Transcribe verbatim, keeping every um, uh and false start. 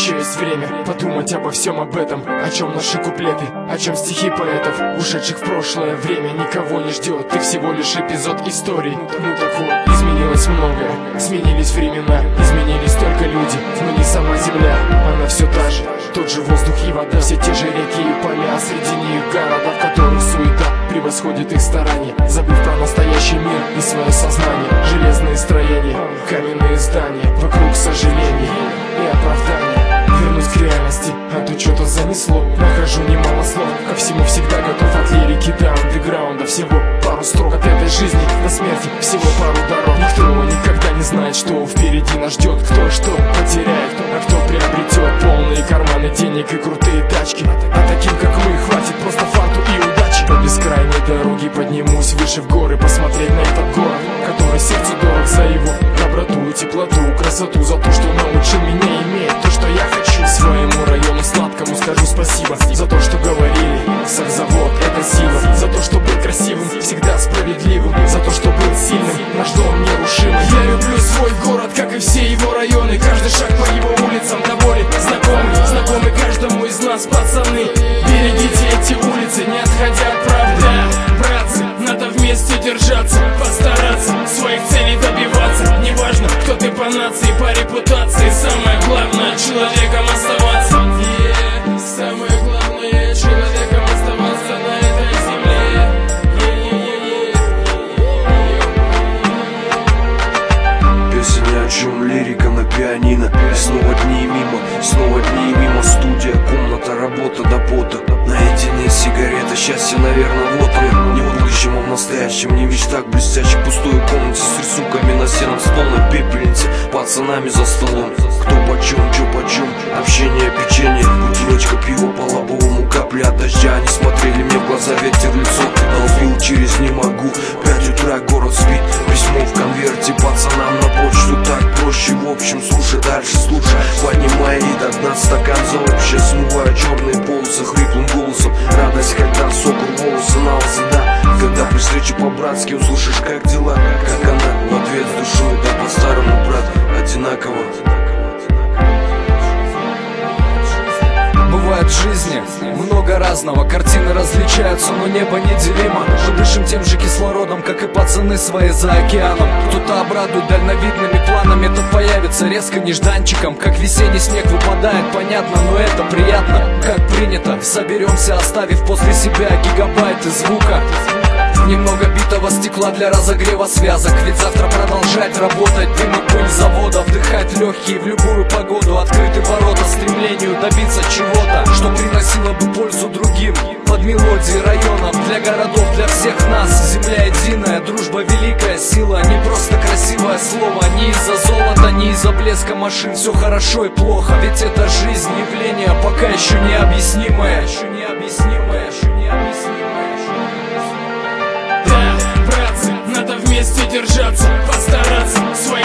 еще есть время подумать обо всем об этом. О чем наши куплеты, о чем стихи поэтов, ушедших в прошлое время. Никого не ждет, ты всего лишь эпизод истории. Ну так вот, изменилось многое, сменились времена, изменились только люди, но не сама земля. Она все та же, тот же воздух и вода, все те же реки и поля, среди них города, в которых суета превосходит их старания. Забыв про настоящий мир и свое сознание, железные строения, каменные здания, вокруг сожалений и оправдания. Вернусь к реальности, а то что-то занесло. Нахожу немало слов, ко всему всегда готов. От лирики до андеграунда, всего пару строк. От этой жизни до смерти всего пару дорог. Никто никогда не знает, что впереди нас ждет. Кто что потеряет, а кто приобретет полные карманы денег и крутые тачки. А таким как мы хватит просто фарту и удачи. По бескрайней дороге поднимусь выше в горы, посмотреть на этот город, который сердцу дорог за его доброту и теплоту, красоту, за то, что научил меня иметь то, что я хочу. Своему району сладкому скажу спасибо за то, что говорили, сахзавод — это сила. За то, что был красивым, всегда справедливым. За то, что был сильным, наш дом нерушимый. Я люблю свой город, как и все его районы. Каждый шаг по его улицам доволен, знакомый, знакомый каждому из нас, пацаны. Берегите эти улицы, не отходя от правды. Братцы, надо вместе держаться, постараться своих целей добиваться. Неважно, кто ты по нации, по репутации, самое главное — человеком оставаться. Yeah, самое главное — человеком оставаться на этой земле. Yeah, yeah, yeah. Песня ни о чем, лирика на пианино. И снова дни мимо, снова дни мимо. Студия, комната, работа до пота. Наедине сигарета, счастье, наверное, вот оно. Не в будущем, а в настоящем, не в мечтах блестящих. Пустой комнате с рисунками на стенах, с полной пепельницы, пацанами за столом. Кто почем, чё почем, общение, печенье, бутылочка пива, по лобовому капли от дождя. Они смотрели мне в глаза, ветер в лицо долбил через «не могу». Пять утра, город спит, письмо в конверте пацанам на почту. Так проще, в общем, слушай дальше, слушай. Поднимай и до дна стакан за общее, смывая черные полосы хриплым голосом. Радость, когда сокол волосы на лысо, да. Когда при встрече по-братски услышишь, как дела, как она в ответ с душой, да по-старому, брат, одинаково. Бывает в жизни много разного, картины различаются, но небо неделимо. Мы дышим тем же кислородом, как и пацаны свои за океаном. Кто-то обрадует дальновидными планами, тот появится резко нежданчиком. Как весенний снег выпадает, понятно, но это приятно. Как принято, соберемся, оставив после себя гигабайты звука. Немного битого стекла для разогрева связок. Ведь завтра продолжать работать, дым и пыль завода, вдыхать легкие в любую погоду. Открыты ворота стремлению добиться чего-то, что приносило бы пользу другим. Под мелодии районов, для городов, для всех нас. Земля единая, дружба великая сила. Не просто красивое слово, не из-за золота, не из-за блеска машин. Все хорошо и плохо, ведь это жизнь, явление пока еще необъяснимое. Еще необъяснимое, еще необъяснимое. Да, братцы, надо вместе держаться, постараться своих